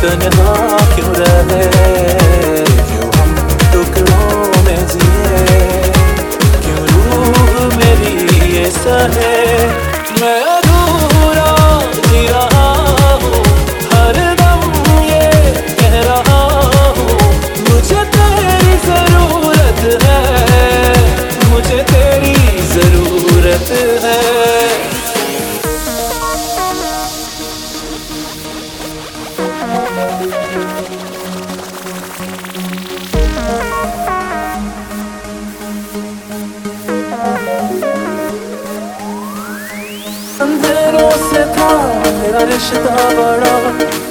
तन्हा क्यों रहे, क्यों हम टुकड़ों में जिए, क्यों रूह मेरी ये सहे। मैं अधूरा जी रहा हूँ, हर दम ये कह रहा हूँ, मुझे तेरी जरूरत है, मुझे तेरी जरूरत है। अंधेरों से था मेरा रिश्ता बड़ा,